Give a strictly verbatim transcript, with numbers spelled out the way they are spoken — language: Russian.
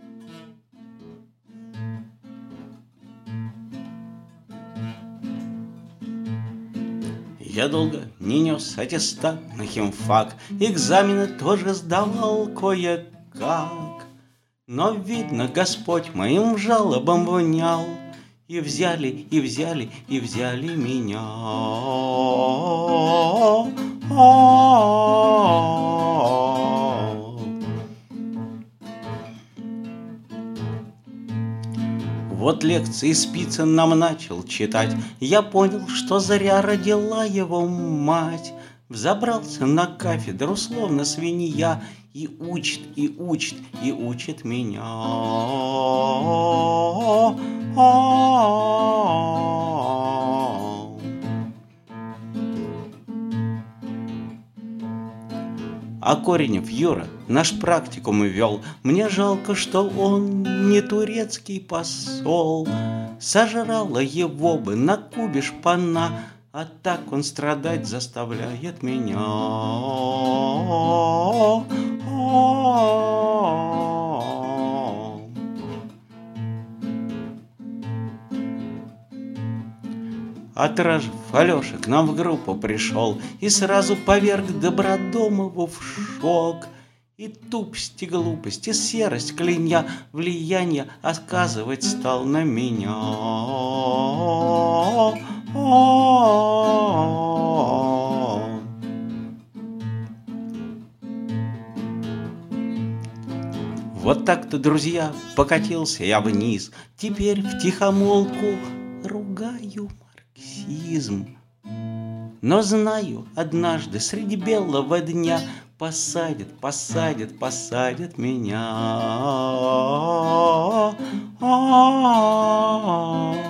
Я долго не нес аттестат на химфак, экзамены тоже сдавал кое-как. Но, видно, Господь моим жалобам внял, и взяли, и взяли, и взяли меня. Вот лекции Спицын нам начал читать, я понял, что зря родила его мать. Взобрался на кафедру, словно свинья, и учит, и учит, и учит меня. А Коренев Юра наш практикум вел. Мне жалко, что он не турецкий посол. Сожрала его бы на Кубе шпана, а так он страдать заставляет меня. Отражив, Алеша к нам в группу пришел и сразу поверг Добродомову в шок. И тупость, и глупость, и серость клинья влияние оказывать стал на меня. Вот так-то, друзья, покатился я вниз. Теперь втихомолку ругаю марксизм. Но знаю, однажды среди белого дня посадят, посадят, посадят меня.